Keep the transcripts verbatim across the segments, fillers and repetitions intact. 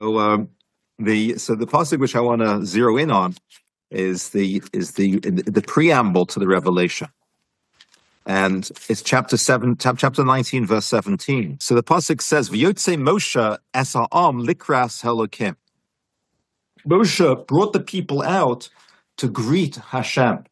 So um, the so the passage which I want to zero in on is the is the the preamble to the Revelation, and it's chapter seven, chapter nineteen, verse seventeen. So the pasuk says, "V'yotze Moshe es ha'am likras Elokim." Moshe brought the people out to greet Hashem,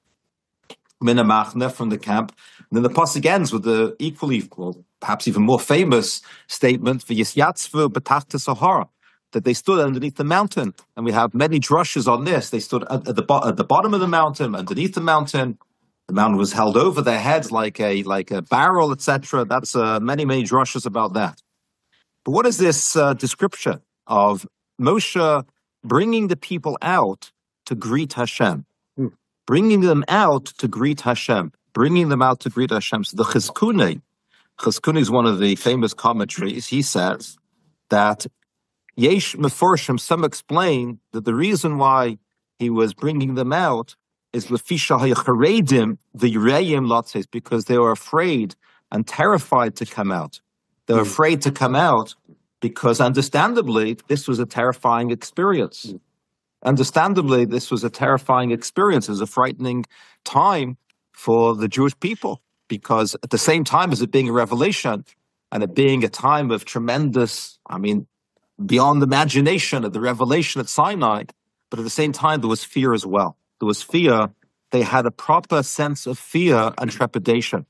mina machne, from the camp. And then the pasuk ends with the equally, well, perhaps even more famous statement, "V'yisyatzvu b'tachta Sahara," that they stood underneath the mountain. And we have many drushes on this. They stood at, at, the, bo- at the bottom of the mountain, underneath the mountain. The mountain was held over their heads like a like a barrel, et cetera. That's uh, many, many drushes about that. But what is this uh, description of Moshe bringing the people out to greet Hashem? Mm. Bringing them out to greet Hashem. Bringing them out to greet Hashem. So the Chizkuni, Chizkuni is one of the famous commentaries. He says that Yesh Meforshim, some explain that the reason why he was bringing them out is Lefisha HaYacharedim, the Yireyim Lotzes, because they were afraid and terrified to come out. They were afraid to come out because, understandably, this was a terrifying experience. Mm. Understandably, this was a terrifying experience. It was a frightening time for the Jewish people, because at the same time as it being a revelation and it being a time of tremendous, I mean, beyond imagination of the revelation at Sinai, but at the same time there was fear as well. There was fear. They had a proper sense of fear and trepidation.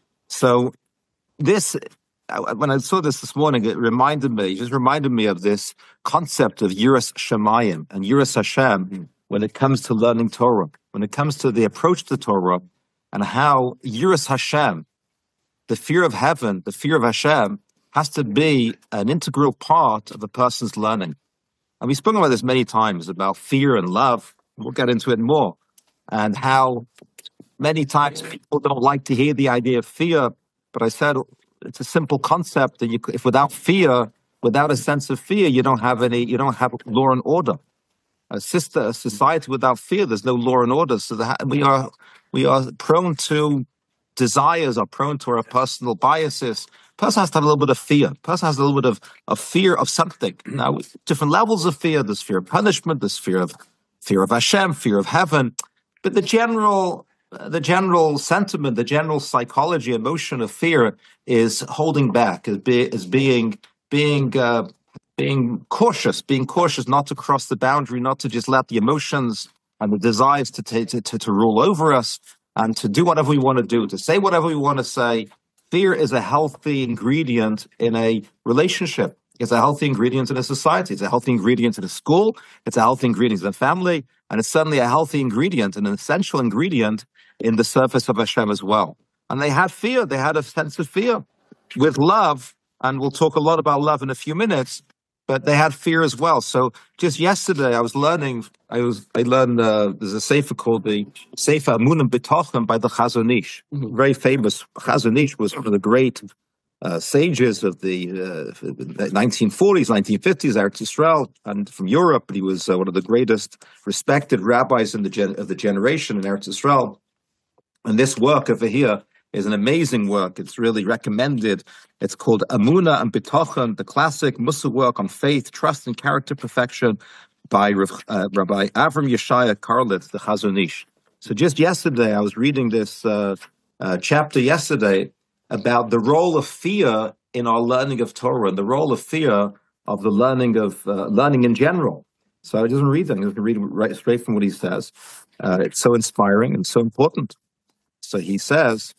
So this, when I saw this this morning, it reminded me, it just reminded me of this concept of Yiras Shamayim and Yiras Hashem when it comes to learning Torah, when it comes to the approach to Torah, and how Yiras Hashem, the fear of heaven, the fear of Hashem, has to be an integral part of a person's learning. And we've spoken about this many times, about fear and love. We'll get into it more. And how many times people don't like to hear the idea of fear. But I said it's a simple concept that you, if without fear, without a sense of fear, you don't have any, you don't have law and order. A sister, a society without fear, there's no law and order. So the, we are we are prone to desires, are prone to our personal biases. Person has to have a little bit of fear. Person has a little bit of, of fear of something. Now, different levels of fear. There's fear of punishment. There's fear of fear of Hashem, fear of heaven. But the general, the general sentiment, the general psychology, emotion of fear is holding back, is, be, is being being uh, being cautious, being cautious not to cross the boundary, not to just let the emotions and the desires to to to, to rule over us, and to do whatever we want to do, to say whatever we want to say. Fear is a healthy ingredient in a relationship. It's a healthy ingredient in a society. It's a healthy ingredient in a school. It's a healthy ingredient in a family. And it's certainly a healthy ingredient, an essential ingredient in the service of Hashem as well. And they had fear. They had a sense of fear with love. And we'll talk a lot about love in a few minutes. But they had fear as well. So just yesterday, I was learning, I was, I learned, uh, there's a sefer called the Sefer Amunah B'Tochen by the Chazon Ish. Mm-hmm. Very famous. Chazon Ish was one of the great uh, sages of the uh, nineteen forties, nineteen fifties, Eretz Yisrael, and from Europe. But he was uh, one of the greatest respected rabbis in the gen- of the generation in Eretz Yisrael. And this work over here is an amazing work. It's really recommended. It's called Amunah and B'Tochen, the classic Mussar work on faith, trust, and character perfection by uh, Rabbi Avram Yeshaya Karlitz, the Chazon Ish. So just yesterday, I was reading this uh, uh, chapter yesterday about the role of fear in our learning of Torah and the role of fear of the learning of uh, learning in general. So I just read them. I'm going to read right straight from what he says. Uh, it's so inspiring and so important. So he says,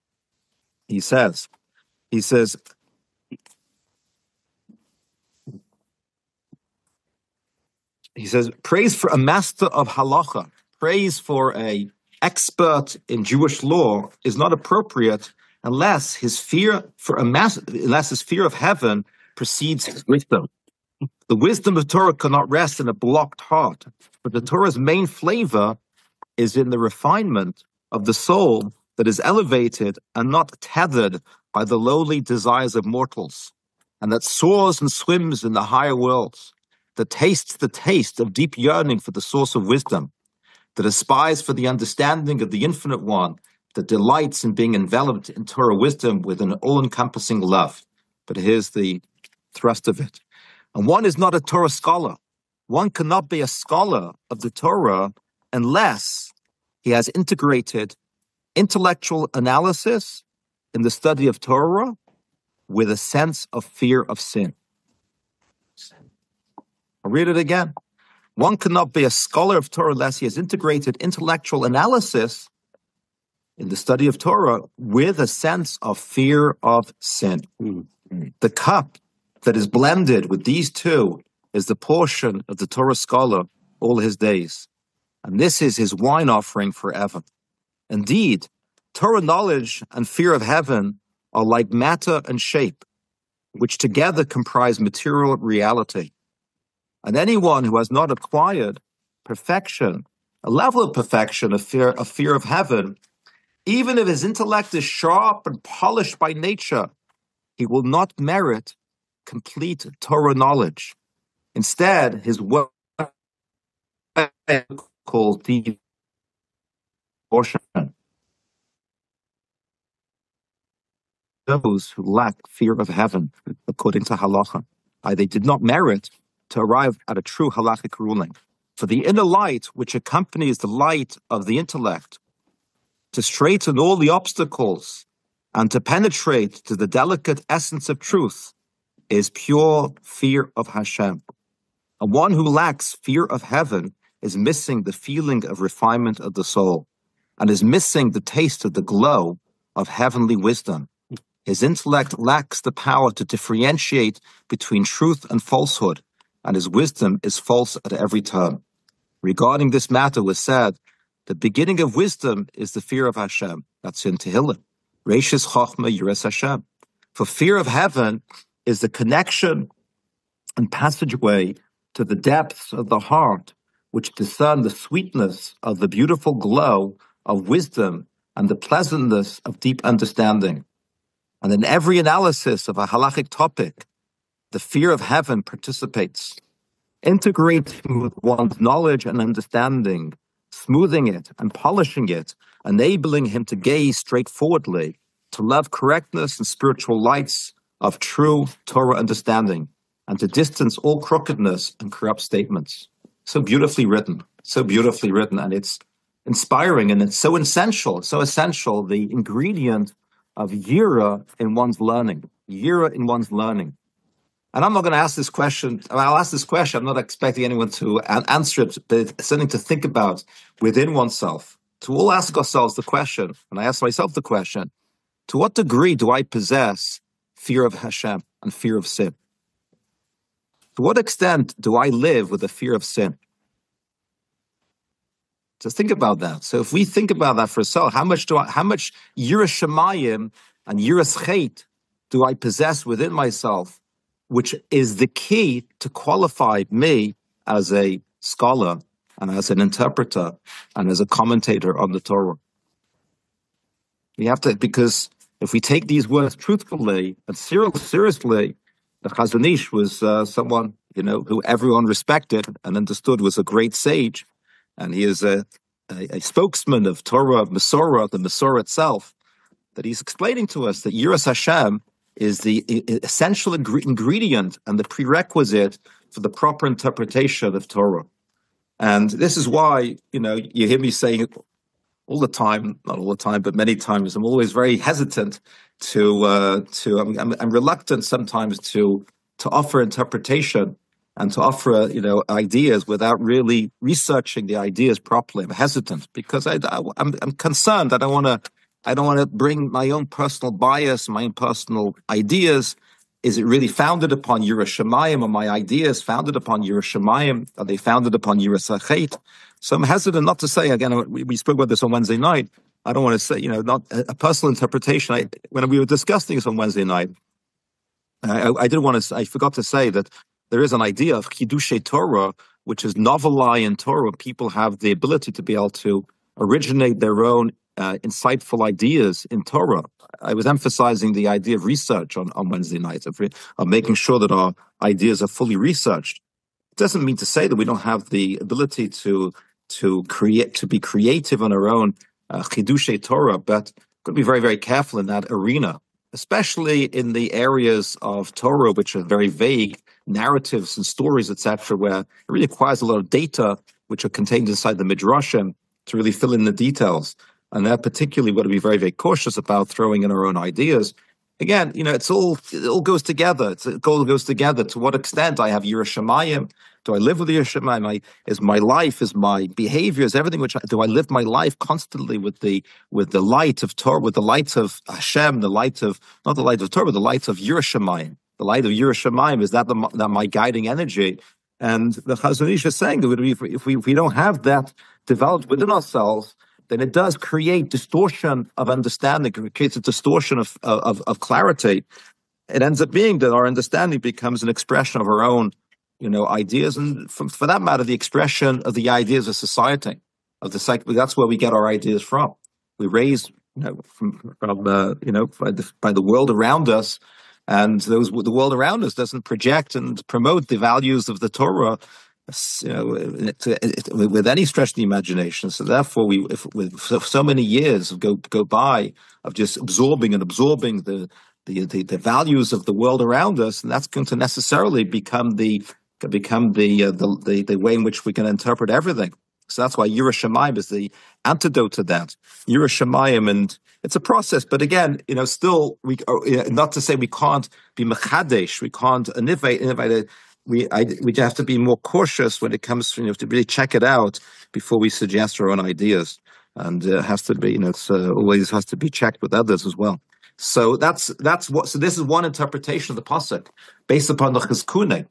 He says, he says, he says, praise for a master of halacha, praise for a expert in Jewish law is not appropriate unless his fear for a master, unless his fear of heaven precedes his wisdom. The wisdom of Torah cannot rest in a blocked heart, but the Torah's main flavor is in the refinement of the soul that is elevated and not tethered by the lowly desires of mortals, and that soars and swims in the higher worlds, that tastes the taste of deep yearning for the source of wisdom, that aspires for the understanding of the Infinite One, that delights in being enveloped in Torah wisdom with an all-encompassing love. But here's the thrust of it. And one is not a Torah scholar. One cannot be a scholar of the Torah unless he has integrated intellectual analysis in the study of Torah with a sense of fear of sin. I'll read it again. One cannot be a scholar of Torah unless he has integrated intellectual analysis in the study of Torah with a sense of fear of sin. Mm-hmm. The cup that is blended with these two is the portion of the Torah scholar all his days. And this is his wine offering forever. Indeed, Torah knowledge and fear of heaven are like matter and shape, which together comprise material reality. And anyone who has not acquired perfection, a level of perfection, a fear, a fear of heaven, even if his intellect is sharp and polished by nature, he will not merit complete Torah knowledge. Instead, his work called the portion. Those who lack fear of heaven, according to halacha, they did not merit to arrive at a true halachic ruling. For the inner light, which accompanies the light of the intellect, to straighten all the obstacles and to penetrate to the delicate essence of truth, is pure fear of Hashem. And one who lacks fear of heaven is missing the feeling of refinement of the soul and is missing the taste of the glow of heavenly wisdom. His intellect lacks the power to differentiate between truth and falsehood, and his wisdom is false at every turn. Regarding this matter was said, the beginning of wisdom is the fear of Hashem. That's in Tehillim. Reishis Chochmah Yiras Hashem. For fear of heaven is the connection and passageway to the depths of the heart, which discern the sweetness of the beautiful glow of wisdom and the pleasantness of deep understanding. And in every analysis of a halachic topic, the fear of heaven participates, integrating with one's knowledge and understanding, smoothing it and polishing it, enabling him to gaze straightforwardly, to love correctness and spiritual lights of true Torah understanding, and to distance all crookedness and corrupt statements. So beautifully written, so beautifully written, and it's inspiring, and it's so essential, so essential, the ingredient of yira in one's learning, yira in one's learning. And I'm not going to ask this question, I'll ask this question, I'm not expecting anyone to answer it, but it's something to think about within oneself. To all ask ourselves the question, and I ask myself the question, to what degree do I possess fear of Hashem and fear of sin? To what extent do I live with a fear of sin? Just think about that. So if we think about that for ourselves, how much do I, how much yiras shamayim and yiras chet do I possess within myself, which is the key to qualify me as a scholar and as an interpreter and as a commentator on the Torah? We have to, because if we take these words truthfully and seriously, the Chazon Ish was uh, someone, you know, who everyone respected and understood was a great sage, and he is a, a, a spokesman of Torah, of Masorah, the Masorah itself, that he's explaining to us that Yiras Hashem is the essential ingredient and the prerequisite for the proper interpretation of Torah. And this is why, you know, you hear me saying all the time, not all the time, but many times, I'm always very hesitant to, uh, to I'm, I'm, I'm reluctant sometimes to to offer interpretation and to offer, you know, ideas without really researching the ideas properly. I'm hesitant because I, I, I'm, I'm concerned that I want to I don't want to bring my own personal bias, my own personal ideas. Is it really founded upon Yiras Shamayim? Are my ideas founded upon Yiras Shamayim? Are they founded upon Yiras Chet? So I'm hesitant not to say, again, we, we spoke about this on Wednesday night. I don't want to say, you know, not a, a personal interpretation. I, when we were discussing this on Wednesday night, I, I didn't want to, I forgot to say that there is an idea of Chidushei Torah, which is novelai in Torah. People have the ability to be able to originate their own Uh, insightful ideas in Torah. I was emphasizing the idea of research on, on Wednesday night, of, of making sure that our ideas are fully researched. It doesn't mean to say that we don't have the ability to to create, to be creative on our own uh, Chidushei Torah, but we've got to be very, very careful in that arena, especially in the areas of Torah which are very vague narratives and stories, et cetera, where it really requires a lot of data which are contained inside the midrashim to really fill in the details. And that particularly we've got to be very, very cautious about throwing in our own ideas. Again, you know, it's all it all goes together. It's, it all goes together. To what extent I have Yiras Shamayim? Do I live with Yiras Shamayim? I, is my life, is my behavior, is everything which I, do I live my life constantly with the with the light of Torah, with the light of Hashem, the light of not the light of Torah, but the light of Yiras Shamayim. The light of Yiras Shamayim, is that the that my guiding energy? And the Chazon Ish is saying that if we, if we if we don't have that developed within ourselves, then it does create distortion of understanding. It creates a distortion of, of, of clarity. It ends up being that our understanding becomes an expression of our own, you know, ideas, and for, for that matter, the expression of the ideas of society, of the psych. That's where we get our ideas from. We raise, you know, from, from uh, you know, by the, by the world around us, and those the world around us doesn't project and promote the values of the Torah, you know, it, it, it, with any stretch of the imagination. So therefore, we, if, with so, so many years go go by of just absorbing and absorbing the, the the the values of the world around us, and that's going to necessarily become the become the uh, the, the the way in which we can interpret everything. So that's why Yiras Shamayim is the antidote to that. Yiras Shamayim, and it's a process. But again, you know, still, we uh, not to say we can't be mechadesh, we can't innovate, innovate. We I, we have to be more cautious when it comes to, you know, to really check it out before we suggest our own ideas, and it uh, has to be, you know, it's uh, always has to be checked with others as well. So that's that's what. So this is one interpretation of the pasuk based upon the chizkune.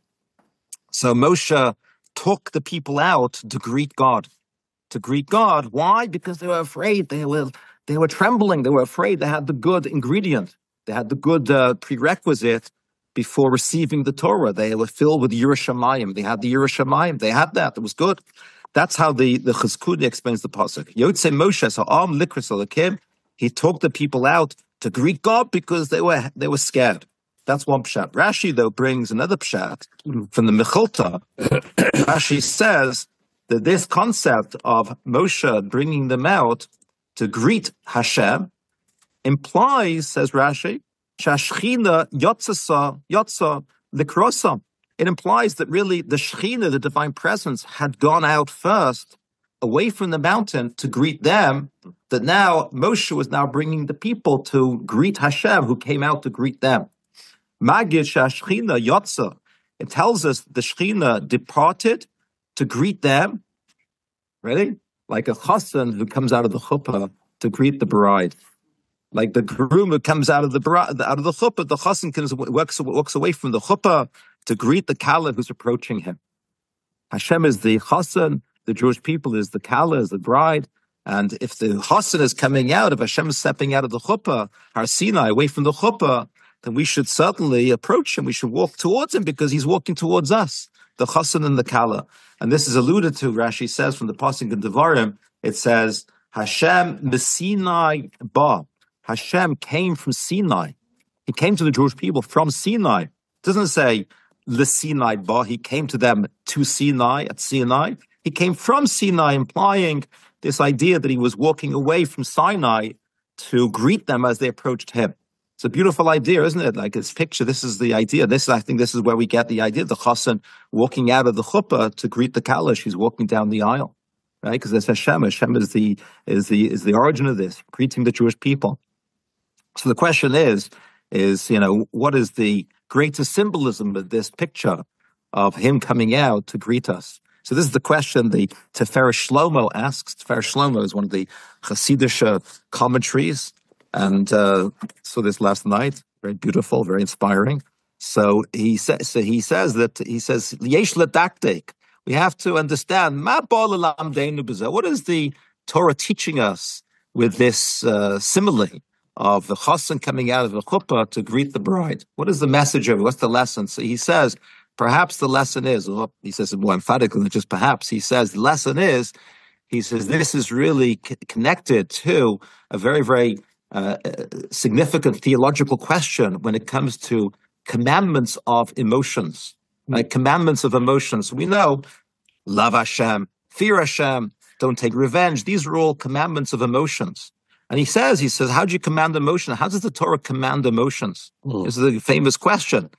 So Moshe took the people out to greet God, to greet God. Why? Because they were afraid. They were they were trembling. They were afraid. They had the good ingredient. They had the good uh, prerequisite. Before receiving the Torah, they were filled with Yiras Shamayim. They had the Yiras Shamayim. They had that. It was good. That's how the the Chizkuni explains the pasuk. Yotze Moshe Sa'am Likras Elokim. He took the people out to greet God because they were they were scared. That's one pshat. Rashi though brings another pshat from the Mechilta. Rashi says that this concept of Moshe bringing them out to greet Hashem implies, says Rashi, Shashchina yotzasa yotza likrosa. It implies that really the Shechina, the divine presence, had gone out first, away from the mountain to greet them. That now Moshe was now bringing the people to greet Hashem, who came out to greet them. Magid Shashchina yotza. It tells us the Shechina departed to greet them. Ready? Like a chassan who comes out of the chuppah to greet the bride. Like the groom who comes out of the out of the chuppah, the chassan comes, walks, walks away from the chuppah to greet the kala who's approaching him. Hashem is the chassan, the Jewish people is the kala, is the bride. And if the chassan is coming out, if Hashem is stepping out of the chuppah, Har Sinai, away from the chuppah, then we should certainly approach him. We should walk towards him because he's walking towards us, the chassan and the kala. And this is alluded to, Rashi says, from the pasuk in Devarim, it says, Hashem Sinai ba. Hashem came from Sinai. He came to the Jewish people from Sinai. It doesn't say the Sinai ba. He came to them to Sinai, at Sinai. He came from Sinai, implying this idea that he was walking away from Sinai to greet them as they approached him. It's a beautiful idea, isn't it? Like this picture, this is the idea. This, I think this is where we get the idea. The chassan walking out of the chuppah to greet the kala. She's walking down the aisle, right? Because that's Hashem. Hashem is the, is the, is the origin of this, greeting the Jewish people. So the question is, is, you know, what is the greatest symbolism of this picture of him coming out to greet us? So this is the question the Tiferes Shlomo asks. Tiferes Shlomo is one of the Hasidic commentaries, and uh, saw this last night. Very beautiful, very inspiring. So he says, so he says that he says Yesh ledaktek. We have to understand what is the Torah teaching us with this uh, simile of the chassan coming out of the chuppah to greet the bride. What is the message of it? What's the lesson? So he says, perhaps the lesson is, or he says it more emphatically than just perhaps, he says the lesson is, he says this is really c- connected to a very, very uh, significant theological question when it comes to commandments of emotions, like commandments of emotions. We know, love Hashem, fear Hashem, don't take revenge. These are all commandments of emotions. And he says, he says, how do you command emotion? How does the Torah command emotions? Mm. This is a famous question.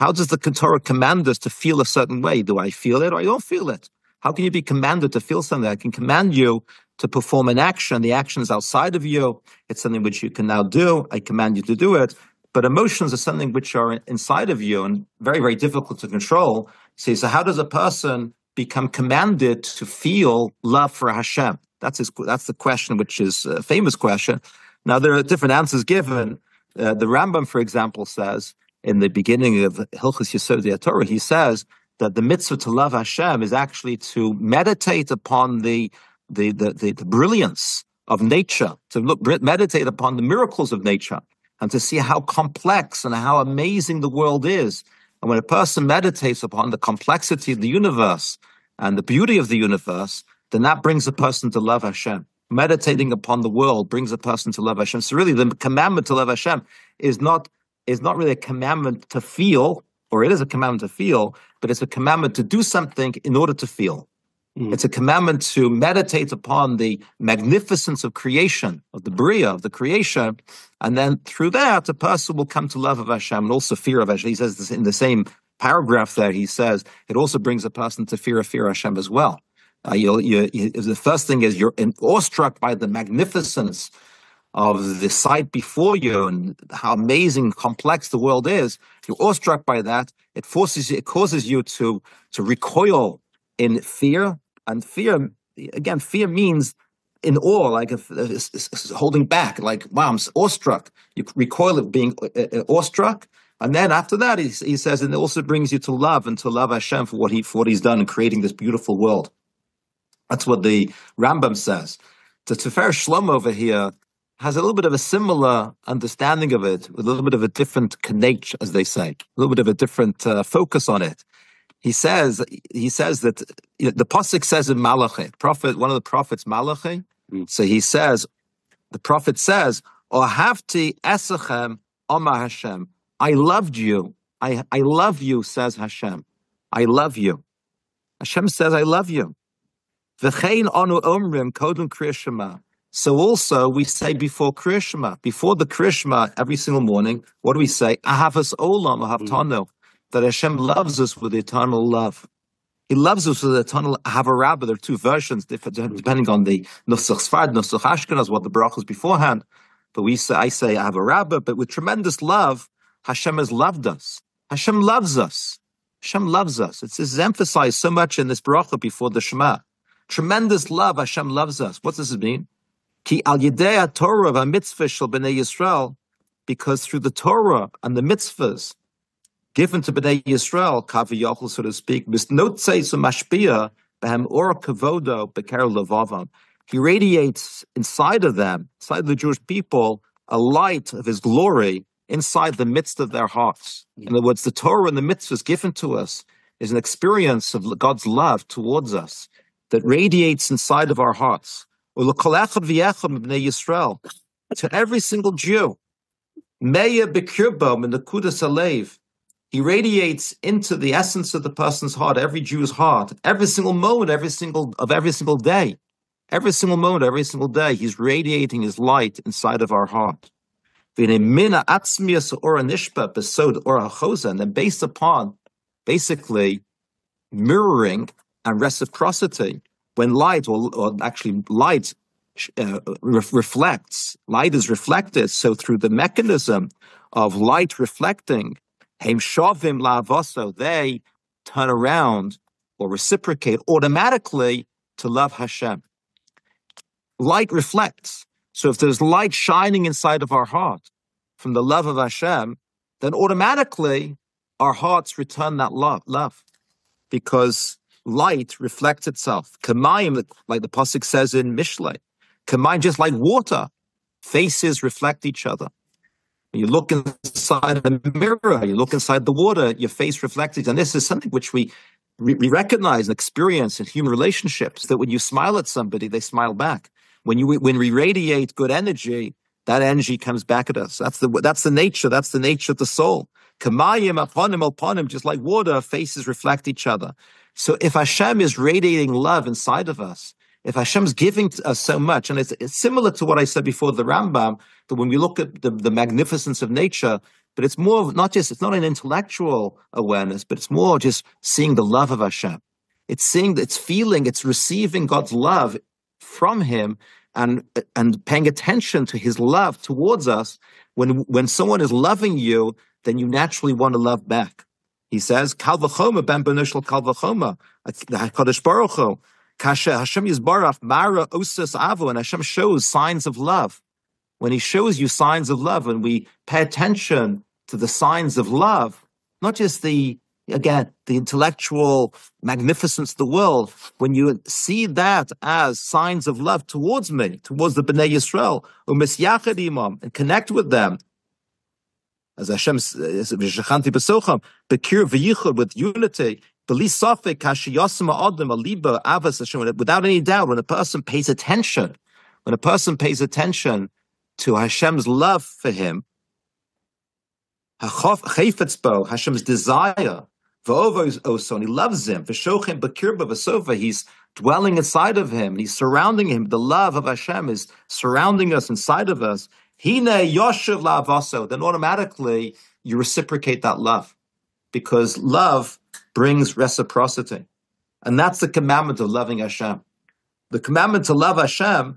How does the Torah command us to feel a certain way? Do I feel it or I don't feel it? How can you be commanded to feel something? I can command you to perform an action. The action is outside of you. It's something which you can now do. I command you to do it. But emotions are something which are inside of you and very, very difficult to control. See, so how does a person become commanded to feel love for Hashem? That's his, that's the question, which is a famous question. Now, there are different answers given. Uh, the Rambam, for example, says in the beginning of Hilchos Yesodei Torah, he says that the mitzvah to love Hashem is actually to meditate upon the the the, the, the brilliance of nature, to look meditate upon the miracles of nature, and to see how complex and how amazing the world is. And when a person meditates upon the complexity of the universe and the beauty of the universe, then that brings a person to love Hashem. Meditating upon the world brings a person to love Hashem. So really, the commandment to love Hashem is not is not really a commandment to feel, or it is a commandment to feel, but it's a commandment to do something in order to feel. Mm. It's a commandment to meditate upon the magnificence of creation, of the Bria, of the creation, and then through that, a person will come to love of Hashem and also fear of Hashem. He says this in the same paragraph there, he says, it also brings a person to fear of fear of Hashem as well. Uh, you, you, you, the first thing is you're awestruck by the magnificence of the sight before you and how amazing, complex the world is. You're awestruck by that. It forces you, it causes you to to recoil in fear. And fear, again, fear means in awe, like a, a, a, holding back, like, wow, I'm awestruck. You recoil at being awestruck. And then after that, he, he says, and it also brings you to love and to love Hashem for what he for what he's done in creating this beautiful world. That's what the Rambam says. The Tiferes Shlomo over here has a little bit of a similar understanding of it, with a little bit of a different connect, as they say, a little bit of a different uh, focus on it. He says he says that you know, the pasuk says in Malachi, prophet, one of the prophets, Malachi. Mm. So he says, the prophet says, "Ohavti esachem Amar Hashem." I loved you. I I love you, says Hashem. I love you. Hashem says, I love you. V'chein anu omrim kodem Kriya Shema. So also we say before Kriya Shema, before the Kriya Shema every single morning, what do we say? Ahavas olam ahavtanu, that Hashem loves us with eternal love. He loves us with eternal ahavarabba. There are two versions, depending on the Nusach Sfard, Nusach Ashkenaz, what the brachas beforehand. But we say, I say ahavarabba, but with tremendous love, Hashem has loved us. Hashem loves us. Hashem loves us. It's, it's emphasized so much in this bracha before the Shema. Tremendous love, Hashem loves us. What does this mean? Ki al yidei Torah v'mitzvah shel bnei Yisrael, because through the Torah and the mitzvahs given to bnei Yisrael, kaviyachol, so to speak, misnotzei mashpia behem or kavodo beker levavam. He radiates inside of them, inside of the Jewish people, a light of His glory inside the midst of their hearts. In other words, the Torah and the mitzvahs given to us is an experience of God's love towards us that radiates inside of our hearts. To every single Jew, Meya Bekirbo Menekudas Alev, he radiates into the essence of the person's heart, every Jew's heart, every single moment, every single of every single day, every single moment, every single day, he's radiating his light inside of our heart. And then based upon basically mirroring and reciprocity, when light, or, or actually light uh, re- reflects, light is reflected, so through the mechanism of light reflecting, Heim Shavim La'avoso, they turn around or reciprocate automatically to love Hashem. Light reflects. So if there's light shining inside of our heart from the love of Hashem, then automatically our hearts return that love, love, because light reflects itself. Kamayim, like the pasuk says in Mishlei, Kamayim, just like water, faces reflect each other. When you look inside the mirror, you look inside the water, your face reflects it. And this is something which we, we recognize and experience in human relationships, that when you smile at somebody, they smile back. When you when we radiate good energy, that energy comes back at us. That's the that's the nature. That's the nature of the soul. Kamayim aponim alponim, just like water, faces reflect each other. So if Hashem is radiating love inside of us, if Hashem's giving to us so much, and it's, it's similar to what I said before the Rambam, that when we look at the, the magnificence of nature, but it's more of not just, it's not an intellectual awareness, but it's more just seeing the love of Hashem. It's seeing, it's feeling, it's receiving God's love from him and and paying attention to his love towards us. When when someone is loving you, then you naturally want to love back. He says, Kal v'choma ben benushel kal v'choma. HaKadosh Baruch Hu, Kasha Hashem Yisbarach Mara Osas Avo, and Hashem shows signs of love. When he shows you signs of love, and we pay attention to the signs of love, not just the, again, the intellectual magnificence of the world, when you see that as signs of love towards me, towards the Bnei Yisrael, u'misyachad imam, and connect with them, as Hashem says, v'shachanti b'socham, b'kir v'yichud, with unity, b'li safek kashiyasim ha'adam aliba avas Hashem, without any doubt, when a person pays attention, when a person pays attention to Hashem's love for him, Hashem's desire, and he loves him, he's dwelling inside of him, he's surrounding him, the love of Hashem is surrounding us, inside of us, then automatically you reciprocate that love, because love brings reciprocity. And that's the commandment of loving Hashem. The commandment to love Hashem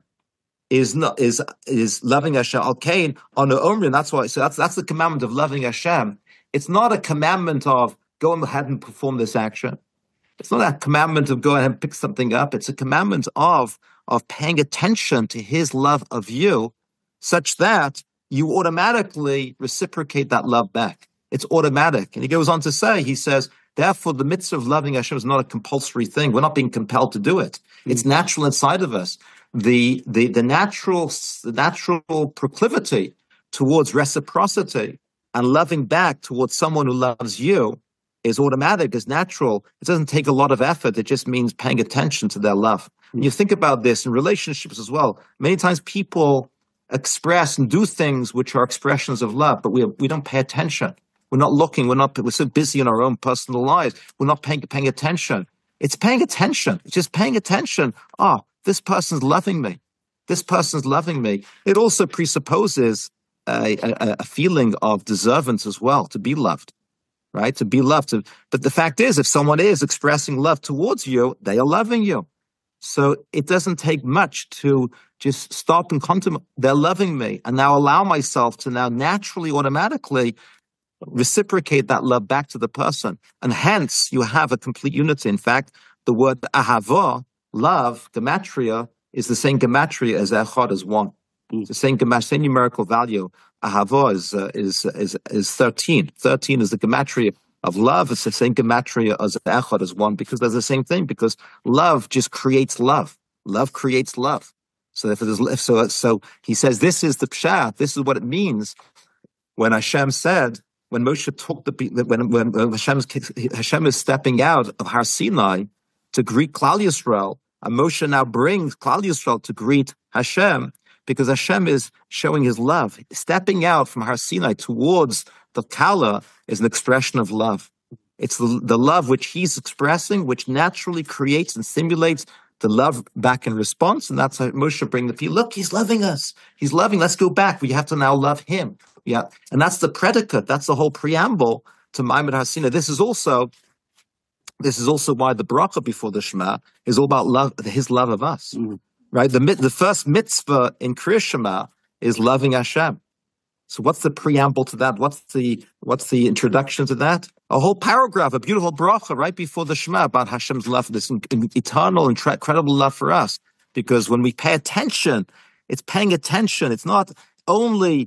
is not is is loving Hashem. Al Kain on the Omrim. That's why. So that's that's the commandment of loving Hashem. It's not a commandment of go ahead and perform this action. It's not a commandment of go ahead and pick something up. It's a commandment of of paying attention to His love of you, such that you automatically reciprocate that love back. It's automatic. And he goes on to say, he says, therefore, the mitzvah of loving Hashem is not a compulsory thing. We're not being compelled to do it. It's natural inside of us. The, the, the natural, the natural proclivity towards reciprocity and loving back towards someone who loves you is automatic, is natural. It doesn't take a lot of effort. It just means paying attention to their love. And you think about this in relationships as well. Many times people express and do things which are expressions of love, but we, we don't pay attention. We're not looking. We're not. We're so busy in our own personal lives. We're not paying paying attention. It's paying attention. It's just paying attention. Oh, this person's loving me. This person's loving me. It also presupposes a, a, a feeling of deservance as well, to be loved, right? To be loved. But the fact is, if someone is expressing love towards you, they are loving you. So it doesn't take much to just stop and contemplate. They're loving me, and now allow myself to now naturally, automatically reciprocate that love back to the person. And hence, you have a complete unity. In fact, the word ahava, love, gematria, is the same gematria as echad, as one. It's the same gematria, same numerical value. Ahava is, uh, is, is, is thirteen. thirteen is the gematria of love. It's the same gematria as echad, as one, because they're the same thing, because love just creates love. Love creates love. So if it is, so, so he says, this is the pshat, this is what it means when Hashem said, when Moshe took the, when, when, when Hashem's, Hashem is stepping out of Har Sinai to greet Klal Yisrael, and Moshe now brings Klal Yisrael to greet Hashem, because Hashem is showing His love. Stepping out from Har Sinai towards the Kala is an expression of love. It's the, the love which He's expressing, which naturally creates and stimulates the love back in response, and that's how Moshe bring the people. Look, He's loving us. He's loving. Let's go back. We have to now love Him. Yeah, and that's the predicate. That's the whole preamble to Ma'amad Har Sinai. This is also, this is also why the bracha before the Shema is all about love, His love of us, mm-hmm. right? The the first mitzvah in Kriya Shema is loving Hashem. So what's the preamble to that? What's the what's the introduction to that? A whole paragraph, a beautiful bracha right before the Shema about Hashem's love, this eternal, incredible love for us. Because when we pay attention, it's paying attention. It's not only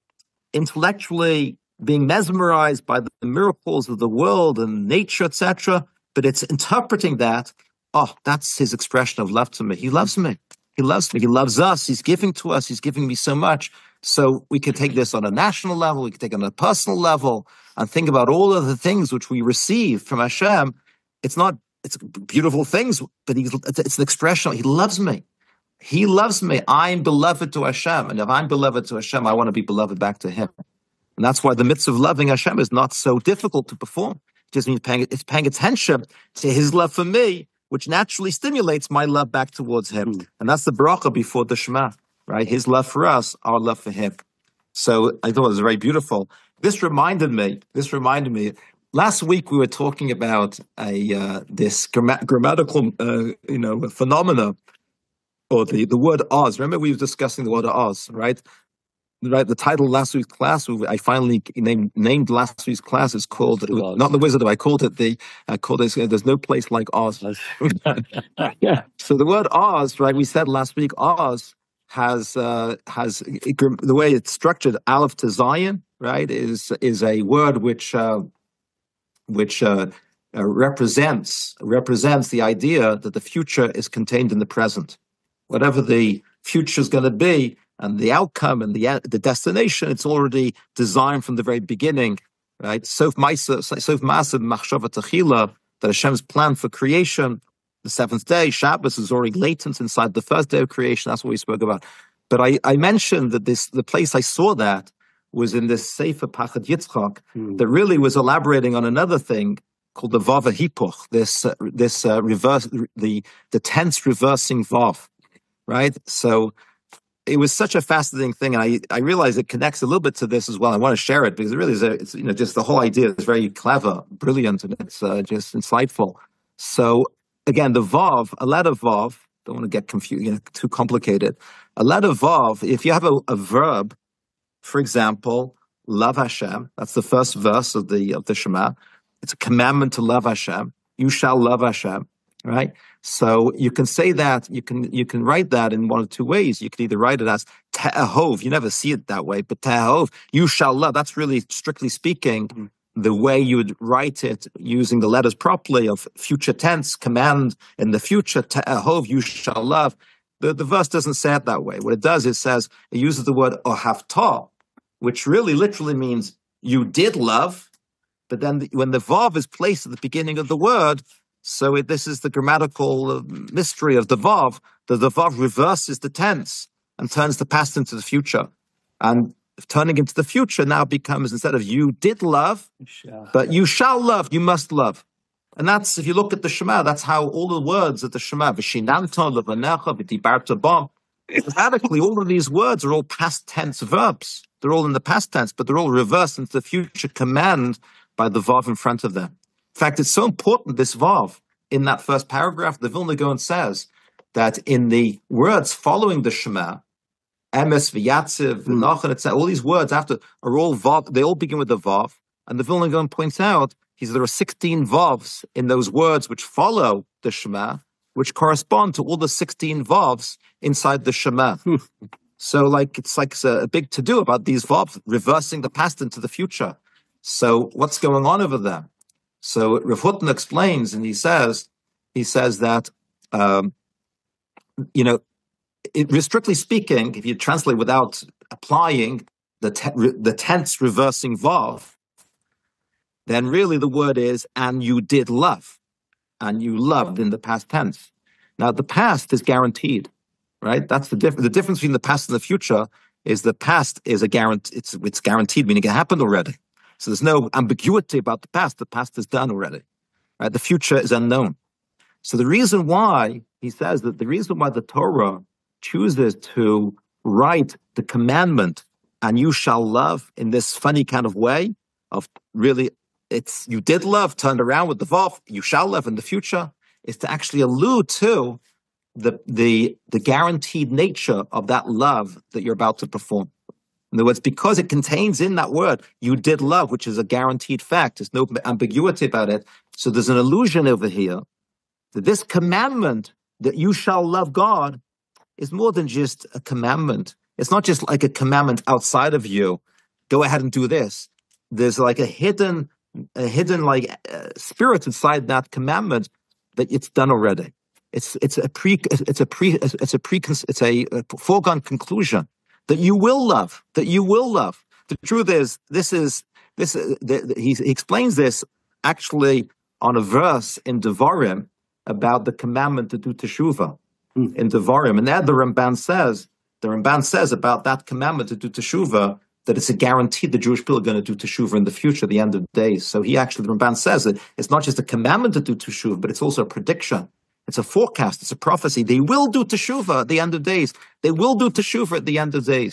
intellectually being mesmerized by the miracles of the world and nature, et cetera, but it's interpreting that, oh, that's His expression of love to me. He loves me. He loves me. He loves us. He's giving to us. He's giving me so much. So we can take this on a national level. We can take it on a personal level and think about all of the things which we receive from Hashem. It's not, it's beautiful things, but he's, it's an expression. He loves me. He loves me. I'm beloved to Hashem. And if I'm beloved to Hashem, I want to be beloved back to Him. And that's why the mitzvah of loving Hashem is not so difficult to perform. It just means paying, it's paying attention to His love for me, which naturally stimulates my love back towards Him. Mm. And that's the bracha before the Shema, right? His love for us, our love for Him. So I thought it was very beautiful. this reminded me. This reminded me. Last week we were talking about a uh, this gramma- grammatical, uh, you know, phenomena, or the the word Oz. Remember, we were discussing the word Oz, right? Right. The title of last week's class, I finally named named last week's class is called Oz. Not the Wizard. I called it the. I called it. There's no place like Oz. Yeah. So the word Oz, right? We said last week, Oz has uh, has the way it's structured. Aleph to Zion, right? Is is a word which uh, which uh, uh, represents represents the idea that the future is contained in the present. Whatever the future is going to be, and the outcome and the the destination, it's already designed from the very beginning, right? Sof Maisa, Sof Maasa Machshava Techila, that Hashem's plan for creation, the seventh day, Shabbos, is already latent inside the first day of creation. That's what we spoke about. But I, I mentioned that this the place I saw that was in this Sefer Pachad Yitzchak, mm. that really was elaborating on another thing called the Vav Hipuch, this uh, this uh, reverse the the tense reversing Vav, right? So it was such a fascinating thing, and I, I realize it connects a little bit to this as well. I want to share it because it really is a, it's, you know, just the whole idea is very clever, brilliant, and it's uh, just insightful. So again, the Vav, a letter Vav, don't want to get confused, you know, too complicated. A letter Vav, if you have a, a verb, for example, love Hashem, that's the first verse of the of the Shema. It's a commandment to love Hashem. You shall love Hashem, right? So you can say that, you can you can write that in one of two ways. You can either write it as te'ahov, you never see it that way, but te'ahov, you shall love. That's really, strictly speaking, mm-hmm. the way you would write it using the letters properly of future tense, command in the future, te'ahov, you shall love. The, the verse doesn't say it that way. What it does, it says, it uses the word ohavta, which really literally means you did love, but then the, when the vav is placed at the beginning of the word, so it, this is the grammatical mystery of the vav, that the vav reverses the tense and turns the past into the future. And turning into the future now becomes, instead of you did love, but you shall love, you must love. And that's, if you look at the Shema, that's how all the words of the Shema, v'shinanta, levanecha, v'dibarta bam, grammatically, all of these words are all past tense verbs. They're all in the past tense, but they're all reversed into the future command by the vav in front of them. In fact, it's so important, this vav, in that first paragraph, the Vilna Gaon says that in the words following the Shema, emes, v'yatziv, v'nachan, et cetera, all these words after are all vav, they all begin with the vav, and the Vilna Gaon points out, he says there are sixteen vavs in those words which follow the Shema, which correspond to all the sixteen vavs inside the Shema. So, like, it's like a, a big to-do about these vavs, reversing the past into the future. So, what's going on over there? So, Rav Hutton explains, and he says, he says that, um, you know, it, strictly speaking, if you translate without applying the te- the tense reversing vav, then really the word is, and you did love, and you loved in the past tense. Now, the past is guaranteed, right? That's the difference. The difference between the past and the future is the past is a guarantee. It's it's guaranteed, meaning it happened already. So there's no ambiguity about the past. The past is done already, right? The future is unknown. So the reason why, he says that the reason why the Torah chooses to write the commandment, and you shall love, in this funny kind of way of really, it's you did love turned around with the vav, you shall love in the future, is to actually allude to the the the guaranteed nature of that love that you're about to perform. In other words, because it contains in that word, you did love, which is a guaranteed fact. There's no ambiguity about it. So there's an illusion over here that this commandment that you shall love God is more than just a commandment. It's not just like a commandment outside of you. Go ahead and do this. There's like a hidden, a hidden like uh, spirit inside that commandment that it's done already. It's it's a pre it's a pre it's a pre it's a, a foregone conclusion that you will love, that you will love. The truth is, this is this. Uh, the, the, he, he explains this actually on a verse in Devarim about the commandment to do teshuvah mm. in Devarim, and there the Ramban says the Ramban says about that commandment to do teshuvah that it's a guarantee the Jewish people are going to do teshuvah in the future, the end of days. So he actually, the Ramban says that it's not just a commandment to do teshuvah, but it's also a prediction. It's a forecast. It's a prophecy. They will do teshuvah at the end of days. They will do teshuvah at the end of days.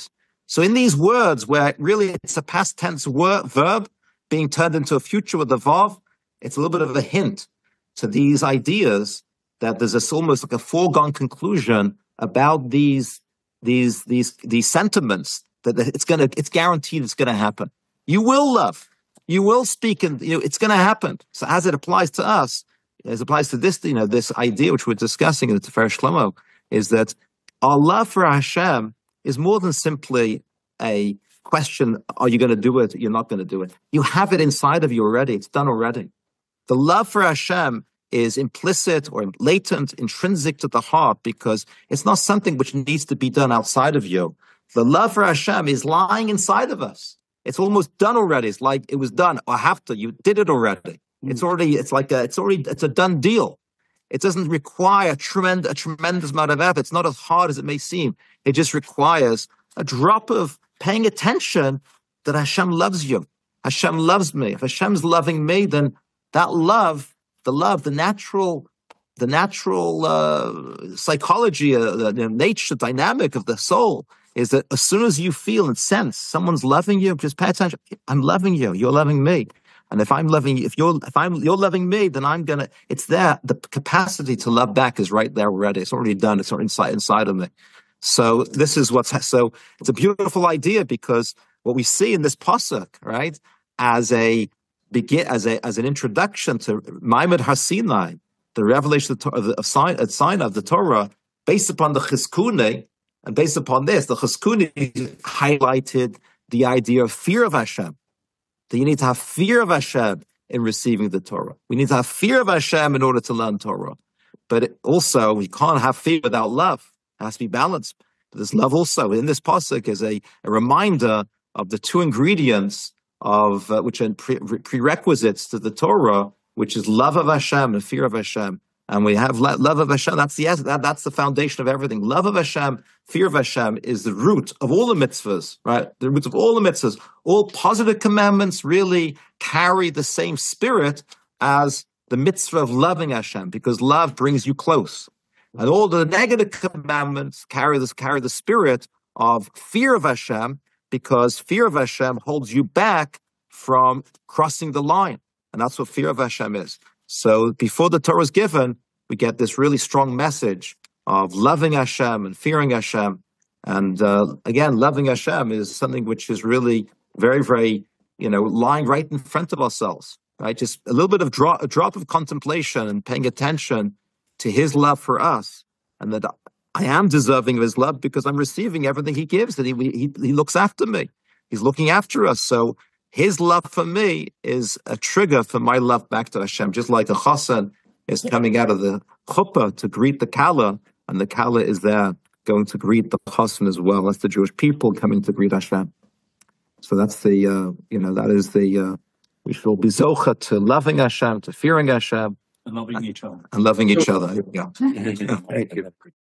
So in these words, where really it's a past tense word, verb being turned into a future with the vav, it's a little bit of a hint to these ideas that there's this almost like a foregone conclusion about these these these these sentiments that it's gonna it's guaranteed it's gonna happen. You will love, you will speak, and you know it's gonna happen. So as it applies to us, as it applies to this, you know, this idea which we're discussing in the Tiferes Shlomo, is that our love for Hashem is more than simply a question: are you going to do it? You're not going to do it. You have it inside of you already. It's done already. The love for Hashem is implicit or latent, intrinsic to the heart, because it's not something which needs to be done outside of you. The love for Hashem is lying inside of us. It's almost done already. It's like it was done, or have to. You did it already. It's already. It's like a, it's already. It's a done deal. It doesn't require a tremendous, a tremendous amount of effort. It's not as hard as it may seem. It just requires a drop of paying attention that Hashem loves you. Hashem loves me. If Hashem's loving me, then that love, the love, the natural, the natural uh, psychology, uh, the, the nature, dynamic of the soul is that as soon as you feel and sense someone's loving you, just pay attention. I'm loving you. You're loving me. And if I'm loving you, if you're, if I'm, you're loving me, then I'm gonna. It's there. The capacity to love back is right there already. It's already done. It's already inside inside of me. So this is what's so. It's a beautiful idea, because what we see in this pasuk, right, as a begin as a as an introduction to Ma'amad Har Sinai, the revelation of the, of, the, of sign of sign of the Torah, based upon the Chizkuni, and based upon this, the Chizkuni highlighted the idea of fear of Hashem. That you need to have fear of Hashem in receiving the Torah. We need to have fear of Hashem in order to learn Torah. But it also, we can't have fear without love. It has to be balanced. But this love also, in this pasuk, is a, a reminder of the two ingredients of uh, which are pre- prerequisites to the Torah, which is love of Hashem and fear of Hashem. And we have le- love of Hashem. That's the that, that's the foundation of everything. Love of Hashem, fear of Hashem is the root of all the mitzvahs, right? The root of all the mitzvahs. All positive commandments really carry the same spirit as the mitzvah of loving Hashem, because love brings you close. And all the negative commandments carry this carry the spirit of fear of Hashem, because fear of Hashem holds you back from crossing the line. And that's what fear of Hashem is. So before the Torah is given, we get this really strong message of loving Hashem and fearing Hashem. And uh, again, loving Hashem is something which is really very, very, you know, lying right in front of ourselves, right? Just a little bit of drop, a drop of contemplation and paying attention to His love for us, and that I am deserving of His love because I'm receiving everything He gives, that He He, he looks after me. He's looking after us. So His love for me is a trigger for my love back to Hashem, just like a chassan is coming out of the chuppah to greet the kala, and the kala is there going to greet the chassan as well. That's the Jewish people coming to greet Hashem. So that's the, uh, you know, that is the, uh, we shall be zocha to loving Hashem, to fearing Hashem. And loving each other. And loving each other. There we go. Thank you.